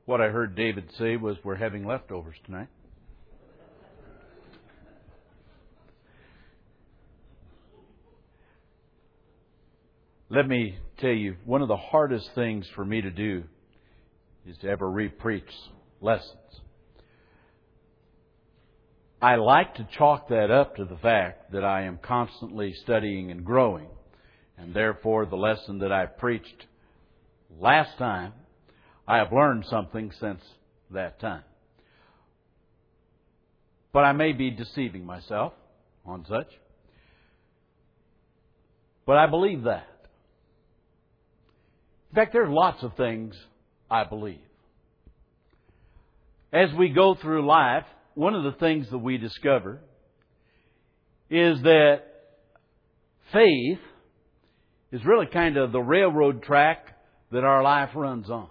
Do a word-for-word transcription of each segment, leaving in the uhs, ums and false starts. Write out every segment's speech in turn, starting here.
What I heard David say was, we're having leftovers tonight. Let me tell you, one of the hardest things for me to do is to ever re-preach lessons. I like to chalk that up to the fact that I am constantly studying and growing, and therefore the lesson that I preached last time, I have learned something since that time. But I may be deceiving myself on such. But I believe that. In fact, there are lots of things I believe. As we go through life, one of the things that we discover is that faith is really kind of the railroad track that our life runs on.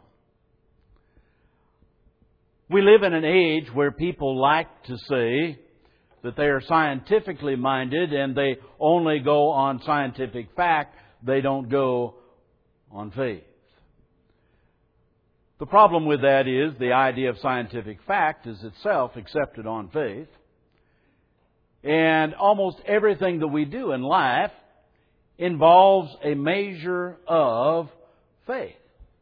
We live in an age where people like to say that they are scientifically minded and they only go on scientific fact. They don't go on faith. The problem with that is the idea of scientific fact is itself accepted on faith. And almost everything that we do in life involves a measure of faith.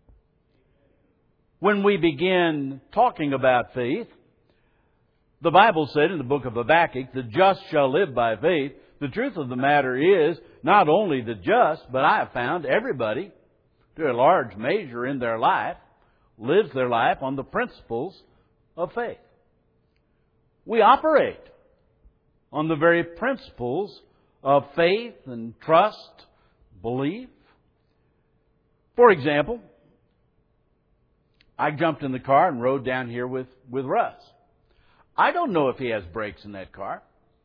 When we begin talking about faith, the Bible said in the book of Habakkuk, the just shall live by faith. The truth of the matter is, not only the just, but I have found everybody, to a large measure in their life, lives their life on the principles of faith. We operate on the very principles of faith and trust, belief. For example, I jumped in the car and rode down here with, with Russ. I don't know if he has brakes in that car.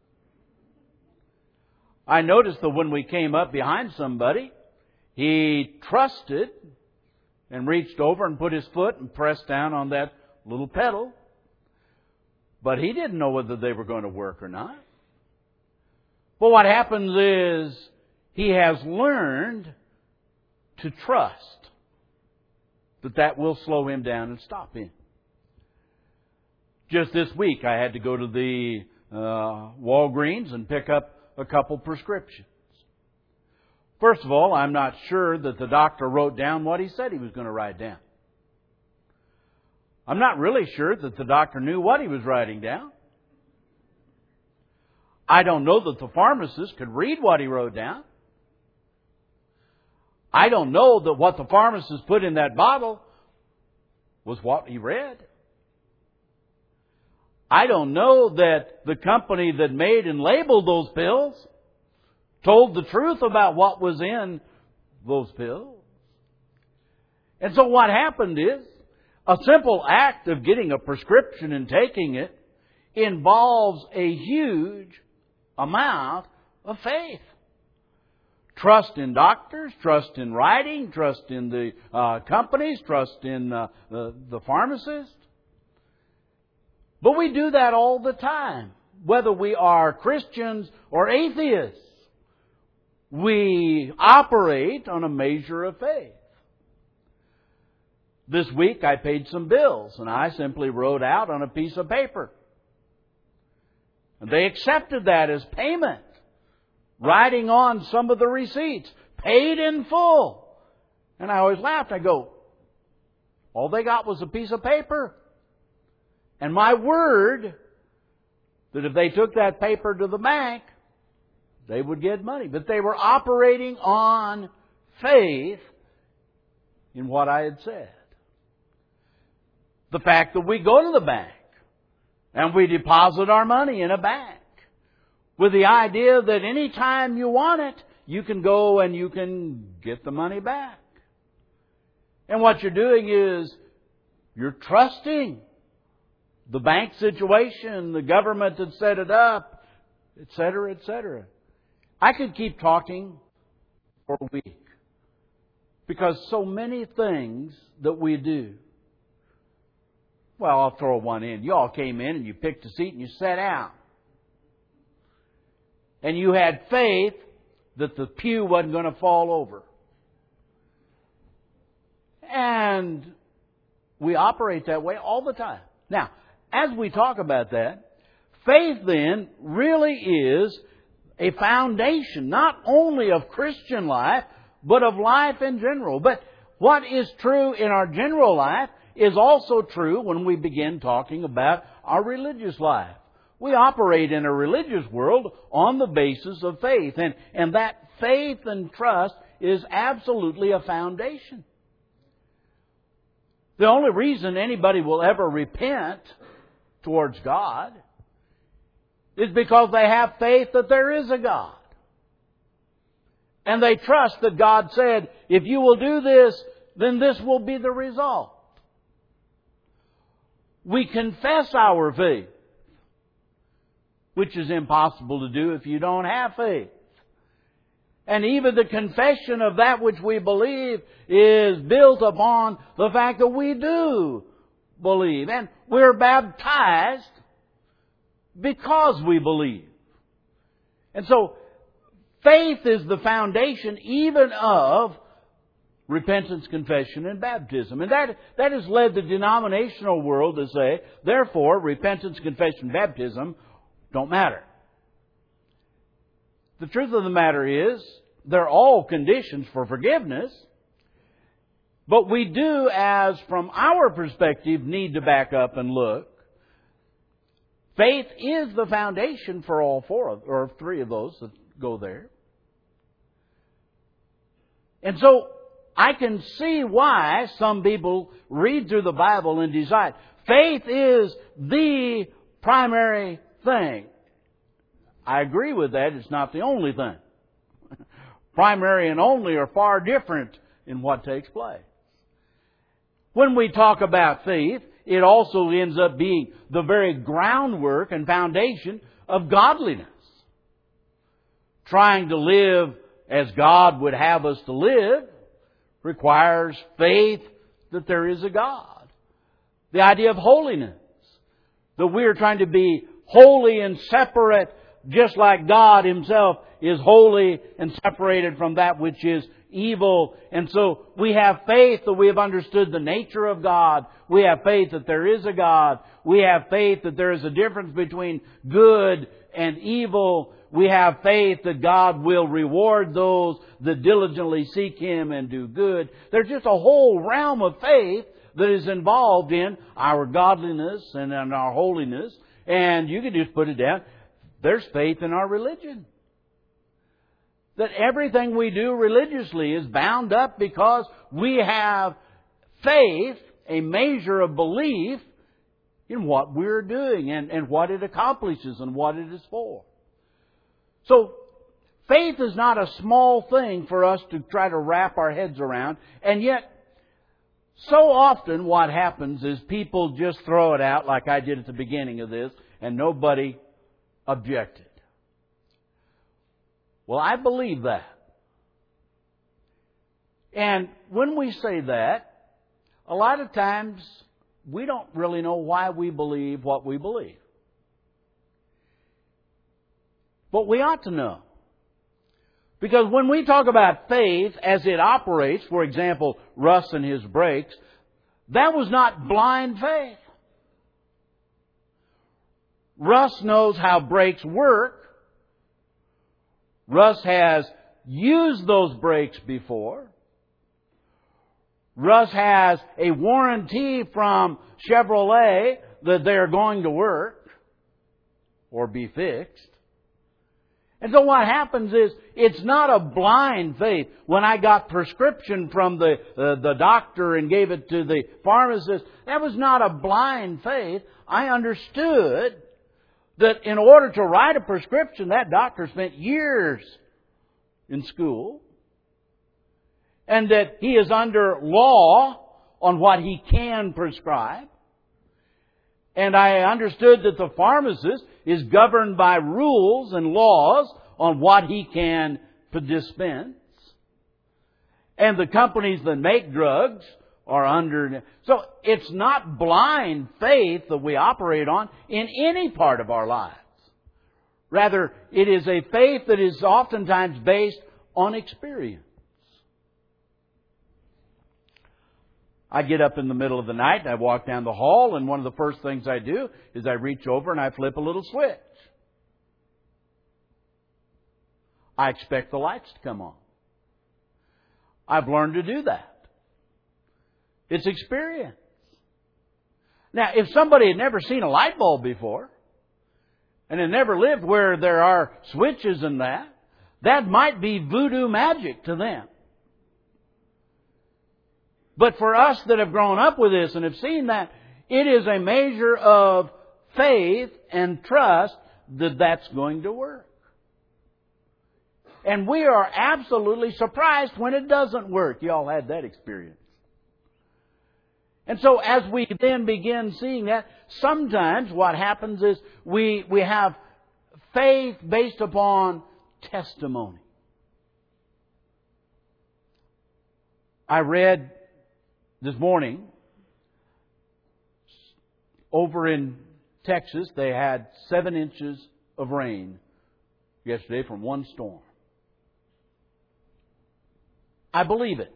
I noticed that when we came up behind somebody, he trusted and reached over and put his foot and pressed down on that little pedal. But he didn't know whether they were going to work or not. But what happens is he has learned to trust that that will slow him down and stop him. Just this week I had to go to the uh, Walgreens and pick up a couple prescriptions. First of all, I'm not sure that the doctor wrote down what he said he was going to write down. I'm not really sure that the doctor knew what he was writing down. I don't know that the pharmacist could read what he wrote down. I don't know that what the pharmacist put in that bottle was what he read. I don't know that the company that made and labeled those pills told the truth about what was in those pills. And so what happened is, a simple act of getting a prescription and taking it involves a huge amount of faith. Trust in doctors, trust in writing, trust in the uh, companies, trust in uh, the, the pharmacist. But we do that all the time, whether we are Christians or atheists. We operate on a measure of faith. This week I paid some bills and I simply wrote out on a piece of paper. And they accepted that as payment, writing on some of the receipts, paid in full. And I always laughed. I go, all they got was a piece of paper. And my word that if they took that paper to the bank, they would get money. But they were operating on faith in what I had said. The fact that we go to the bank and we deposit our money in a bank with the idea that any time you want it, you can go and you can get the money back. And what you're doing is you're trusting the bank situation, the government that set it up, et cetera, et cetera. I could keep talking for a week because so many things that we do. Well, I'll throw one in. You all came in and you picked a seat and you sat down. And you had faith that the pew wasn't going to fall over. And We operate that way all the time. Now, as we talk about that, faith then really is a foundation, not only of Christian life, but of life in general. But what is true in our general life is also true when we begin talking about our religious life. We operate in a religious world on the basis of faith. And, and that faith and trust is absolutely a foundation. The only reason anybody will ever repent towards God is because they have faith that there is a God. And they trust that God said, if you will do this, then this will be the result. We confess our faith, which is impossible to do if you don't have faith. And even the confession of that which we believe is built upon the fact that we do believe. And we're baptized because we believe. And so, faith is the foundation even of repentance, confession, and baptism. And that, that has led the denominational world to say, therefore, repentance, confession, baptism don't matter. The truth of the matter is, they're all conditions for forgiveness, but we do, as from our perspective, need to back up and look. Faith is the foundation for all four of, or three of those that go there. And so, I can see why some people read through the Bible and decide faith is the primary thing. I agree with that. It's not the only thing. Primary and only are far different in what takes place. When we talk about faith, it also ends up being the very groundwork and foundation of godliness. Trying to live as God would have us to live requires faith that there is a God. The idea of holiness, that we are trying to be holy and separate, just like God Himself is holy and separated from that which is evil. And so we have faith that we have understood the nature of God. We have faith that there is a God. We have faith that there is a difference between good and evil. We have faith that God will reward those that diligently seek Him and do good. There's just a whole realm of faith that is involved in our godliness and in our holiness. And you can just put it down. There's faith in our religion. That everything we do religiously is bound up because we have faith, a measure of belief in what we're doing and, and what it accomplishes and what it is for. So, faith is not a small thing for us to try to wrap our heads around. And yet, so often what happens is people just throw it out like I did at the beginning of this, and nobody objected. Well, I believe that. And when we say that, a lot of times we don't really know why we believe what we believe. But we ought to know. Because when we talk about faith as it operates, for example, Russ and his brakes, that was not blind faith. Russ knows how brakes work. Russ has used those brakes before. Russ has a warranty from Chevrolet that they're going to work or be fixed. And so what happens is, it's not a blind faith. When I got prescription from the, uh, the doctor and gave it to the pharmacist, that was not a blind faith. I understood that in order to write a prescription, that doctor spent years in school. And that he is under law on what he can prescribe. And I understood that the pharmacist is governed by rules and laws on what he can dispense. And the companies that make drugs are under... So it's not blind faith that we operate on in any part of our lives. Rather, it is a faith that is oftentimes based on experience. I get up in the middle of the night and I walk down the hall, and one of the first things I do is I reach over and I flip a little switch. I expect the lights to come on. I've learned to do that. It's experience. Now, if somebody had never seen a light bulb before, and had never lived where there are switches and that, that might be voodoo magic to them. But for us that have grown up with this and have seen that, it is a measure of faith and trust that that's going to work. And we are absolutely surprised when it doesn't work. You all had that experience. And so as we then begin seeing that, sometimes what happens is we, we have faith based upon testimony. I read this morning, over in Texas, they had seven inches of rain yesterday from one storm. I believe it.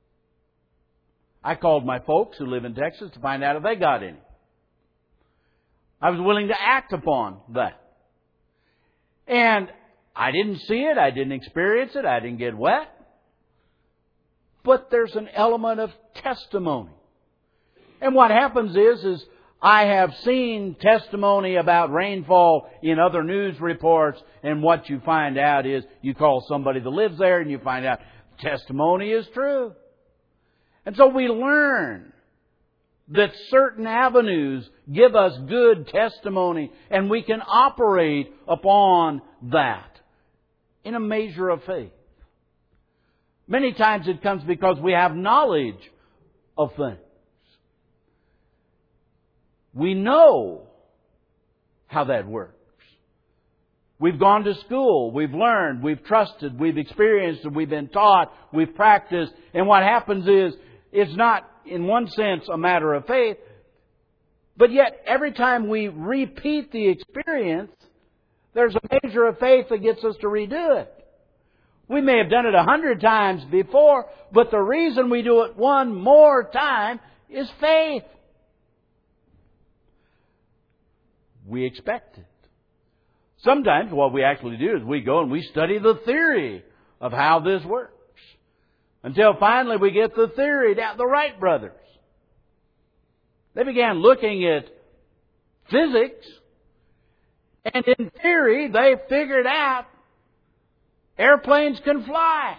I called my folks who live in Texas to find out if they got any. I was willing to act upon that. And I didn't see it. I didn't experience it. I didn't get wet. But there's an element of testimony. And what happens is, is I have seen testimony about rainfall in other news reports, and what you find out is you call somebody that lives there and you find out testimony is true. And so we learn that certain avenues give us good testimony, and we can operate upon that in a measure of faith. Many times it comes because we have knowledge of things. We know how that works. We've gone to school, we've learned, we've trusted, we've experienced, we've been taught, we've practiced. And what happens is, it's not, in one sense, a matter of faith, but yet every time we repeat the experience, there's a measure of faith that gets us to redo it. We may have done it a hundred times before, but the reason we do it one more time is faith. We expect it. Sometimes what we actually do is we go and we study the theory of how this works. Until finally we get the theory down. The Wright brothers, they began looking at physics, and in theory they figured out airplanes can fly.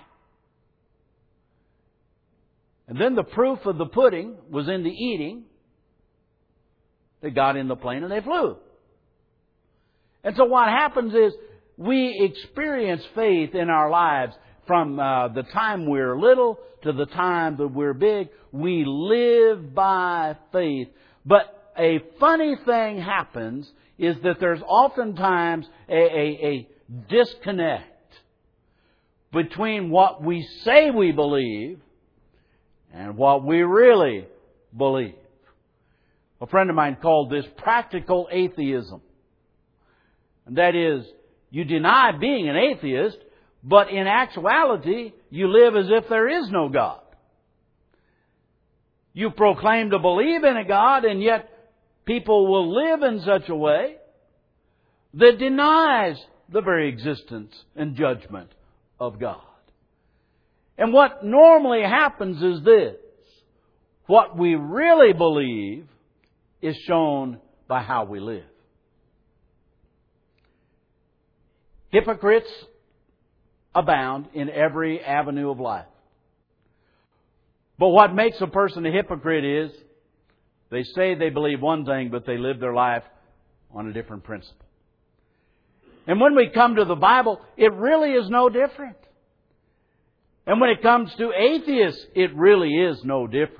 And then the proof of the pudding was in the eating. They got in the plane and they flew. And so what happens is we experience faith in our lives from uh, the time we're little to the time that we're big. We live by faith. But a funny thing happens is that there's oftentimes a, a, a disconnect between what we say we believe and what we really believe. A friend of mine called this practical atheism. And that is, you deny being an atheist, but in actuality, you live as if there is no God. You proclaim to believe in a God, and yet people will live in such a way that denies the very existence and judgment of God. And what normally happens is this: what we really believe is shown by how we live. Hypocrites abound in every avenue of life. But what makes a person a hypocrite is they say they believe one thing, but they live their life on a different principle. And when we come to the Bible, it really is no different. And when it comes to atheists, it really is no different.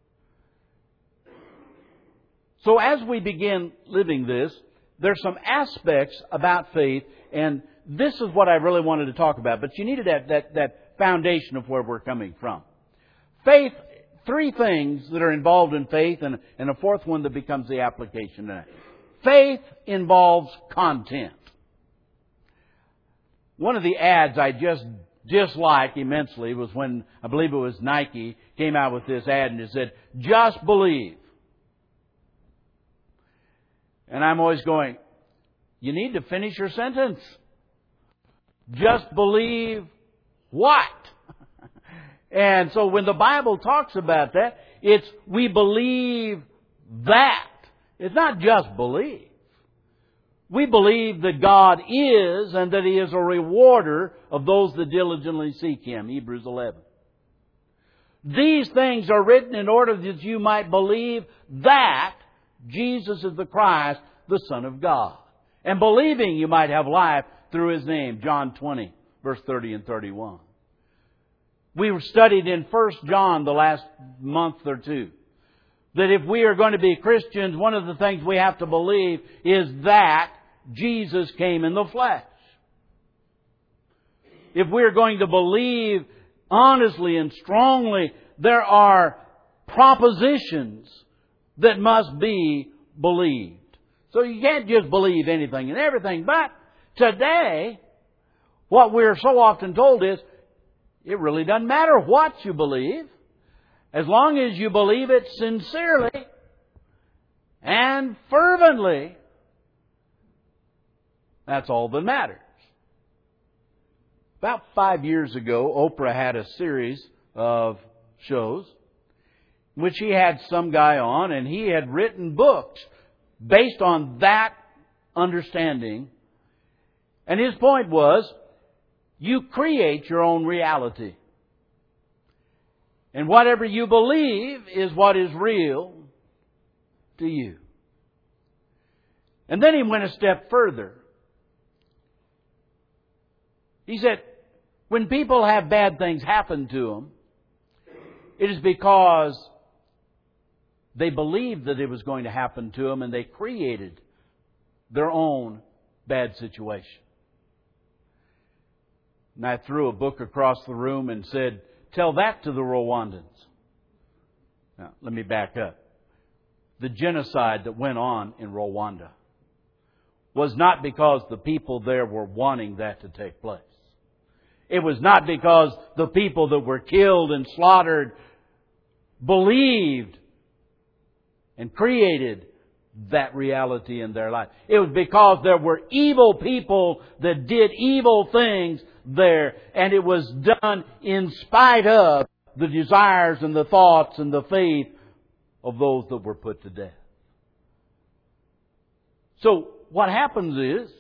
So as we begin living this, there's some aspects about faith, and this is what I really wanted to talk about. But you needed that, that, that foundation of where we're coming from. Faith, three things that are involved in faith, and, and a fourth one that becomes the application. Faith involves content. One of the ads I just dislike immensely was when, I believe it was Nike, came out with this ad and it said, "Just believe." And I'm always going, you need to finish your sentence. Just believe what? And so when the Bible talks about that, it's we believe that. It's not just believe. We believe that God is and that He is a rewarder of those that diligently seek Him. Hebrews eleven. These things are written in order that you might believe that Jesus is the Christ, the Son of God. And believing you might have life through His name. John twenty, verse thirty and thirty-one. We were studied in First John the last month or two. That if we are going to be Christians, one of the things we have to believe is that Jesus came in the flesh. If we're going to believe honestly and strongly, there are propositions that must be believed. So you can't just believe anything and everything. But today, what we're so often told is, it really doesn't matter what you believe, as long as you believe it sincerely and fervently. That's all that matters. About five years ago, Oprah had a series of shows in which he had some guy on, and he had written books based on that understanding. And his point was, you create your own reality. And whatever you believe is what is real to you. And then he went a step further. He said, when people have bad things happen to them, it is because they believed that it was going to happen to them and they created their own bad situation. And I threw a book across the room and said, tell that to the Rwandans. Now, let me back up. The genocide that went on in Rwanda was not because the people there were wanting that to take place. It was not because the people that were killed and slaughtered believed and created that reality in their life. It was because there were evil people that did evil things there, and it was done in spite of the desires and the thoughts and the faith of those that were put to death. So what happens is,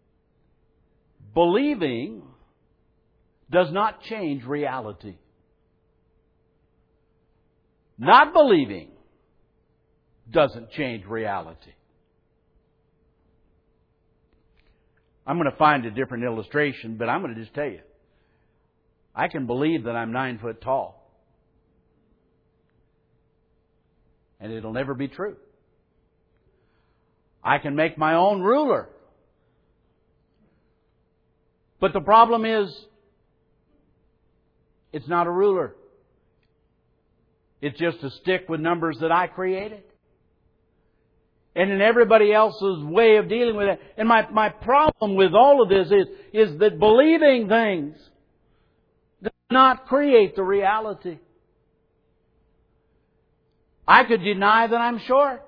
believing does not change reality. Not believing doesn't change reality. I'm going to find a different illustration, but I'm going to just tell you. I can believe that I'm nine foot tall. And it'll never be true. I can make my own ruler. But the problem is, it's not a ruler. It's just a stick with numbers that I created. And in everybody else's way of dealing with it. And my, my problem with all of this is, is that believing things does not create the reality. I could deny that I'm short.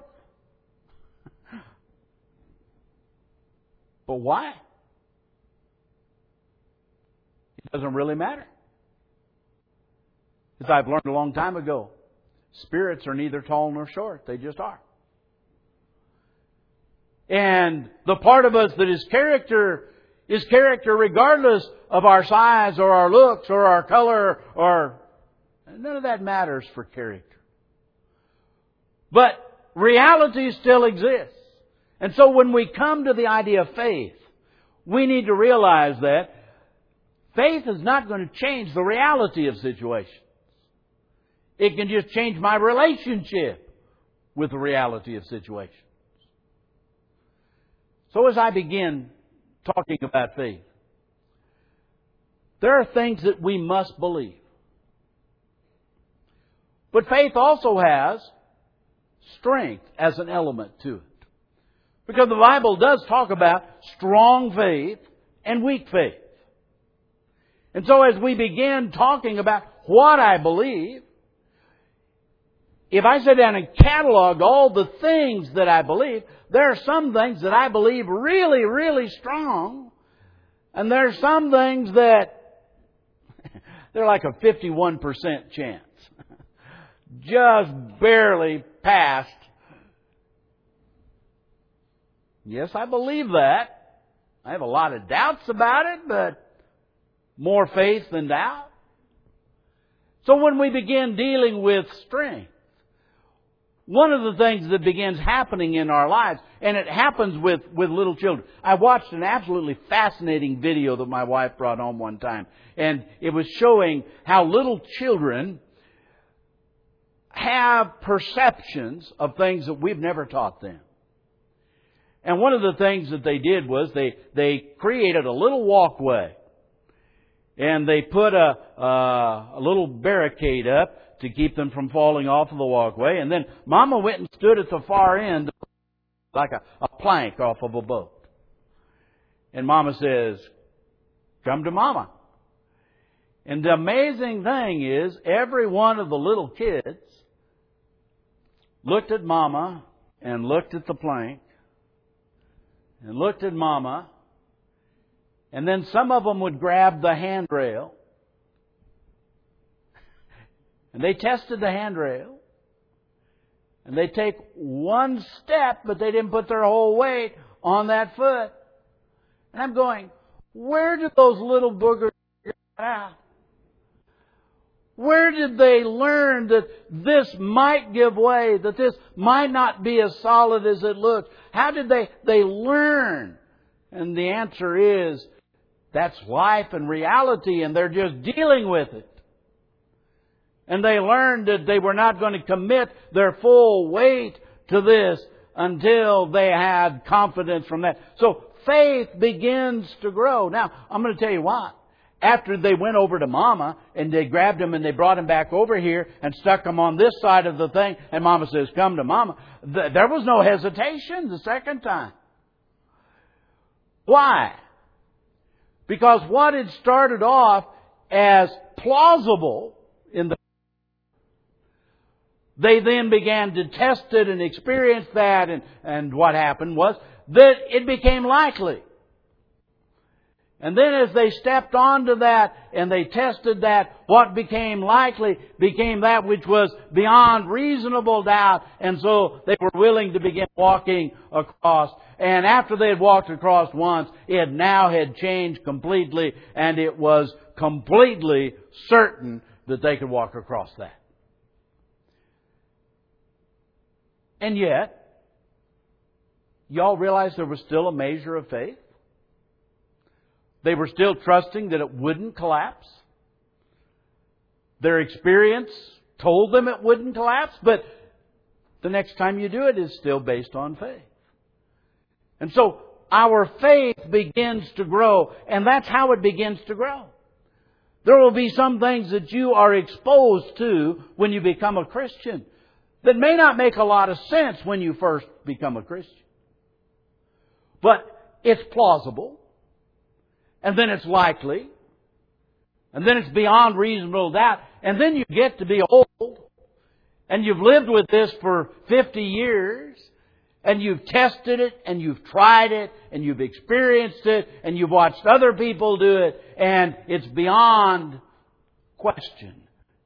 But why? It doesn't really matter. As I've learned a long time ago, spirits are neither tall nor short. They just are. And the part of us that is character is character regardless of our size or our looks or our color or... None of that matters for character. But reality still exists. And so when we come to the idea of faith, we need to realize that faith is not going to change the reality of situations. It can just change my relationship with the reality of situations. So as I begin talking about faith, there are things that we must believe. But faith also has strength as an element to it. Because the Bible does talk about strong faith and weak faith. And so as we begin talking about what I believe, if I sit down and catalog all the things that I believe, there are some things that I believe really, really strong. And there are some things that they're like a fifty-one percent chance. Just barely passed. Yes, I believe that. I have a lot of doubts about it, but more faith than doubt. So when we begin dealing with strength, one of the things that begins happening in our lives, and it happens with, with little children. I watched an absolutely fascinating video that my wife brought home one time. And it was showing how little children have perceptions of things that we've never taught them. And one of the things that they did was they, they created a little walkway. And they put a, a, a little barricade up to keep them from falling off of the walkway. And then Mama went and stood at the far end like a, a plank off of a boat. And Mama says, "Come to Mama." And the amazing thing is, every one of the little kids looked at Mama and looked at the plank and looked at Mama. And then some of them would grab the handrail. And they tested the handrail. And they take one step, but they didn't put their whole weight on that foot. And I'm going, where did those little boogers get out? Where did they learn that this might give way, that this might not be as solid as it looks? How did they, they learn? And the answer is, that's life and reality, and they're just dealing with it. And they learned that they were not going to commit their full weight to this until they had confidence from that. So faith begins to grow. Now, I'm going to tell you what. After they went over to Mama and they grabbed him and they brought him back over here and stuck him on this side of the thing, and Mama says, "Come to Mama," there was no hesitation the second time. Why? Because what had started off as plausible in the they then began to test it and experience that, and, and what happened was that it became likely. And then as they stepped onto that and they tested that, what became likely became that which was beyond reasonable doubt. And so they were willing to begin walking across. And after they had walked across once, it now had changed completely, and it was completely certain that they could walk across that. And yet, y'all realize there was still a measure of faith? They were still trusting that it wouldn't collapse. Their experience told them it wouldn't collapse, but the next time you do it is still based on faith. And so our faith begins to grow, and that's how it begins to grow. There will be some things that you are exposed to when you become a Christian that may not make a lot of sense when you first become a Christian. But it's plausible. And then it's likely. And then it's beyond reasonable doubt. And then you get to be old. And you've lived with this for fifty years. And you've tested it. And you've tried it. And you've experienced it. And you've watched other people do it. And it's beyond question.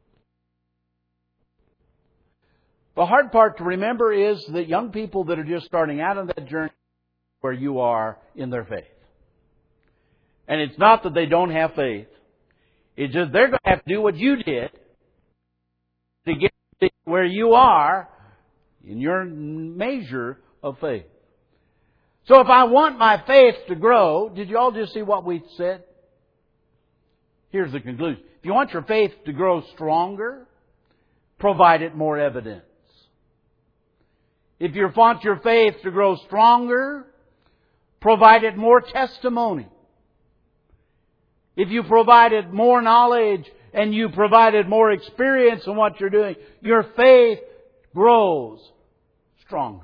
The hard part to remember is that young people that are just starting out on that journey where you are in their faith. And it's not that they don't have faith. It's just they're going to have to do what you did to get to where you are in your measure of faith. So if I want my faith to grow, did you all just see what we said? Here's the conclusion. If you want your faith to grow stronger, provide it more evidence. If you want your faith to grow stronger, provide it more testimony. If you provided more knowledge and you provided more experience in what you're doing, your faith grows stronger.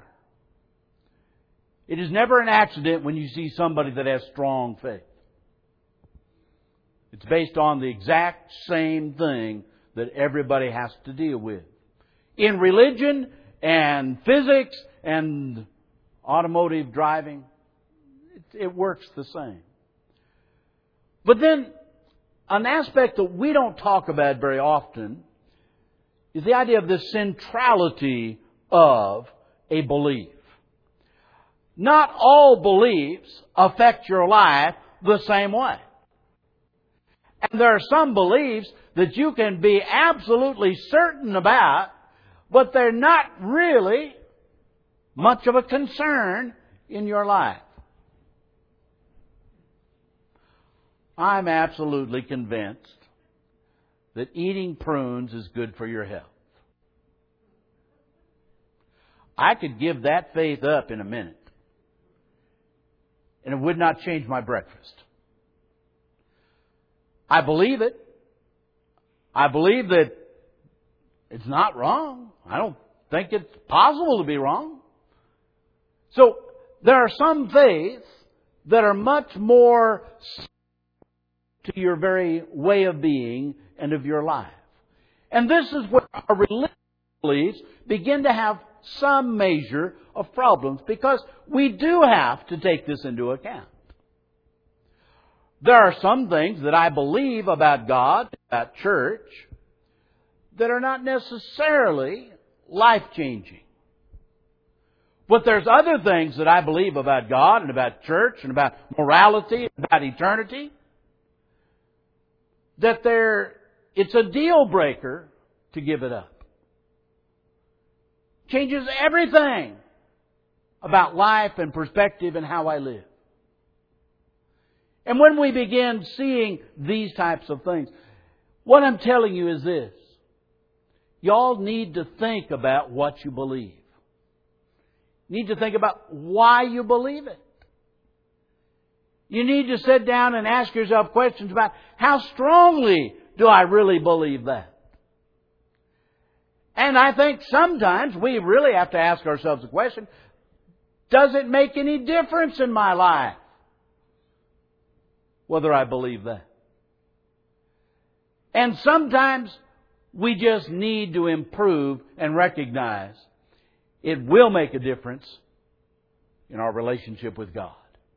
It is never an accident when you see somebody that has strong faith. It's based on the exact same thing that everybody has to deal with. In religion and physics and automotive driving, it, it works the same. But then, an aspect that we don't talk about very often is the idea of the centrality of a belief. Not all beliefs affect your life the same way. And there are some beliefs that you can be absolutely certain about, but they're not really much of a concern in your life. I'm absolutely convinced that eating prunes is good for your health. I could give that faith up in a minute, and it would not change my breakfast. I believe it. I believe that it's not wrong. I don't think it's possible to be wrong. So there are some faiths that are much more to your very way of being and of your life. And this is where our religious beliefs begin to have some measure of problems, because we do have to take this into account. There are some things that I believe about God, about church, that are not necessarily life-changing. But there's other things that I believe about God and about church and about morality and about eternity that they're, it's a deal breaker to give it up. Changes everything about life and perspective and how I live. And when we begin seeing these types of things, what I'm telling you is this. Y'all need to think about what you believe. You need to think about why you believe it. You need to sit down and ask yourself questions about how strongly do I really believe that? And I think sometimes we really have to ask ourselves the question, does it make any difference in my life whether I believe that? And sometimes we just need to improve and recognize it will make a difference in our relationship with God.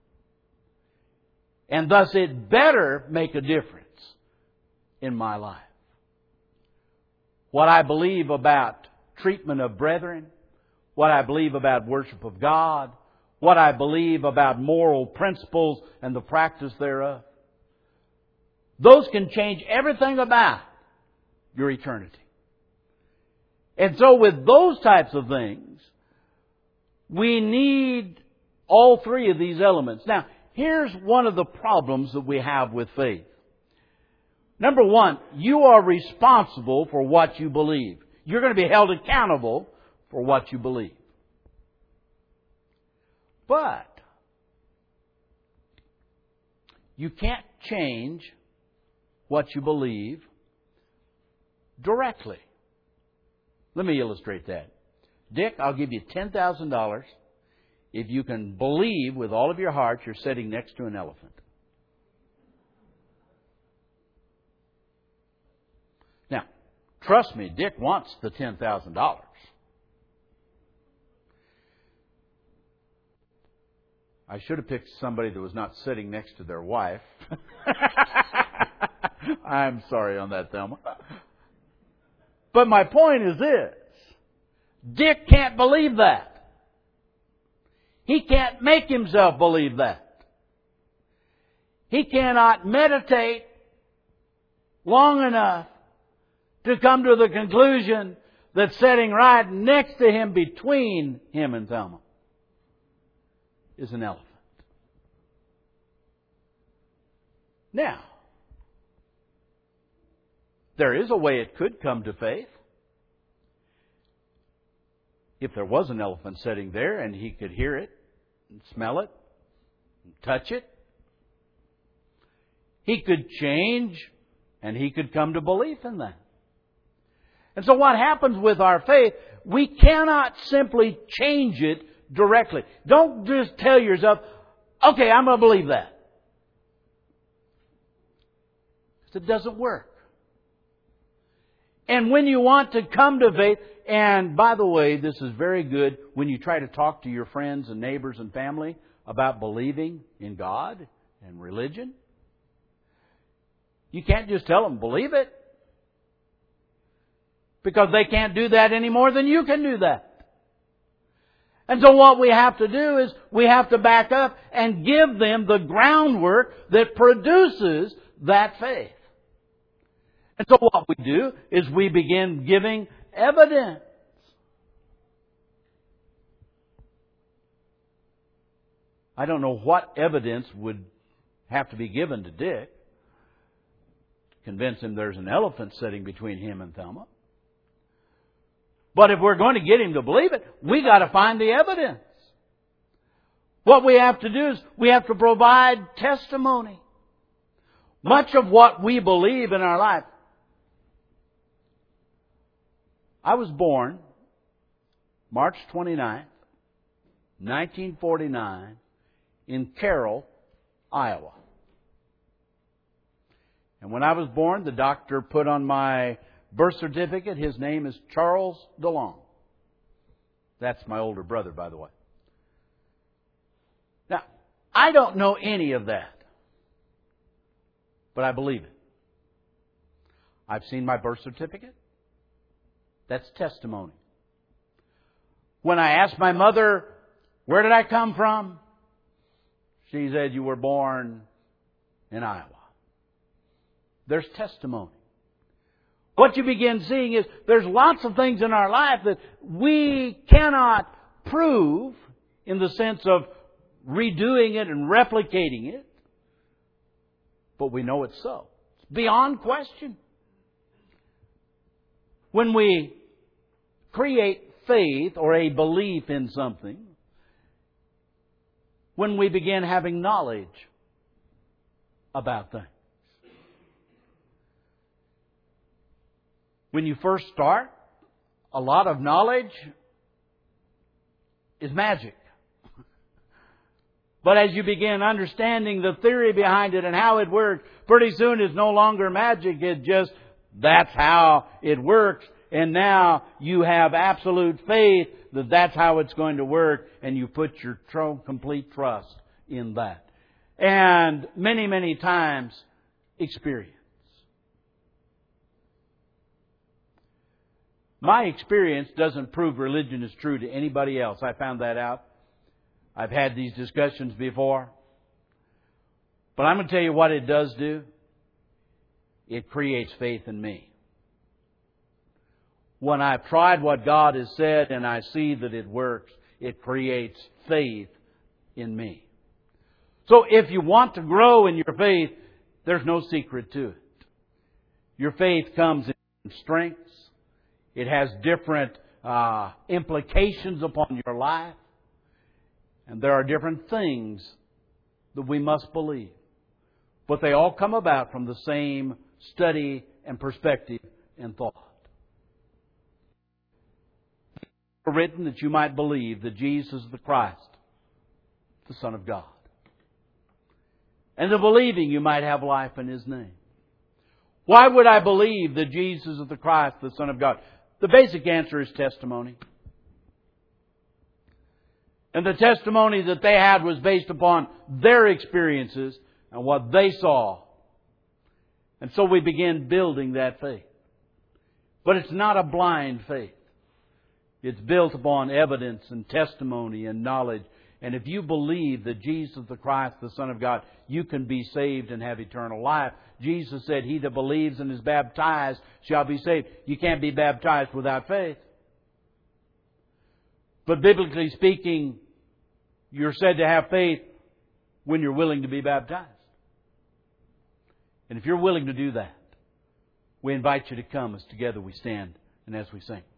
And thus it better make a difference in my life. What I believe about treatment of brethren, what I believe about worship of God, what I believe about moral principles and the practice thereof, those can change everything about your eternity. And so with those types of things, we need all three of these elements. Now, here's one of the problems that we have with faith. Number one, you are responsible for what you believe. You're going to be held accountable for what you believe. But you can't change what you believe directly. Let me illustrate that. Dick, I'll give you ten thousand dollars if you can believe with all of your heart you're sitting next to an elephant. Now, trust me, Dick wants the ten thousand dollars. I should have picked somebody that was not sitting next to their wife. I'm sorry on that, Thelma. But my point is this. Dick can't believe that. He can't make himself believe that. He cannot meditate long enough to come to the conclusion that sitting right next to him, between him and Thelma, is an elephant. Now, there is a way it could come to faith. If there was an elephant sitting there and he could hear it and smell it and touch it, he could change and he could come to belief in that. And so what happens with our faith, we cannot simply change it directly. Don't just tell yourself, okay, I'm going to believe that. It doesn't work. And when you want to come to faith, and by the way, this is very good when you try to talk to your friends and neighbors and family about believing in God and religion. You can't just tell them, believe it. Because they can't do that any more than you can do that. And so what we have to do is we have to back up and give them the groundwork that produces that faith. And so what we do is we begin giving evidence. I don't know what evidence would have to be given to Dick to convince him there's an elephant sitting between him and Thelma. But if we're going to get him to believe it, we got to find the evidence. What we have to do is we have to provide testimony. Much of what we believe in our life. I was born March twenty-ninth, nineteen forty-nine, in Carroll, Iowa. And when I was born, the doctor put on my birth certificate, his name is Charles DeLong. That's my older brother, by the way. Now, I don't know any of that, but I believe it. I've seen my birth certificate. That's testimony. When I asked my mother, where did I come from? She said, you were born in Iowa. There's testimony. What you begin seeing is there's lots of things in our life that we cannot prove in the sense of redoing it and replicating it. But we know it's so. It's beyond question. When we create faith or a belief in something, when we begin having knowledge about things. When you first start, a lot of knowledge is magic. But as you begin understanding the theory behind it and how it works, pretty soon it's no longer magic. It's just, that's how it works. And now you have absolute faith that that's how it's going to work. And you put your tr- complete trust in that. And many, many times, experience. My experience doesn't prove religion is true to anybody else. I found that out. I've had these discussions before. But I'm going to tell you what it does do. It creates faith in me. When I've tried what God has said and I see that it works, it creates faith in me. So if you want to grow in your faith, there's no secret to it. Your faith comes in strengths. It has different uh, implications upon your life. And there are different things that we must believe. But they all come about from the same study and perspective and thought. It's written that you might believe that Jesus is the Christ, the Son of God. And the believing you might have life in His name. Why would I believe that Jesus is the Christ, the Son of God? The basic answer is testimony. And the testimony that they had was based upon their experiences and what they saw. And so we begin building that faith. But it's not a blind faith. It's built upon evidence and testimony and knowledge. And if you believe that Jesus is the Christ, the Son of God, you can be saved and have eternal life. Jesus said, he that believes and is baptized shall be saved. You can't be baptized without faith. But biblically speaking, you're said to have faith when you're willing to be baptized. And if you're willing to do that, we invite you to come as together we stand and as we sing.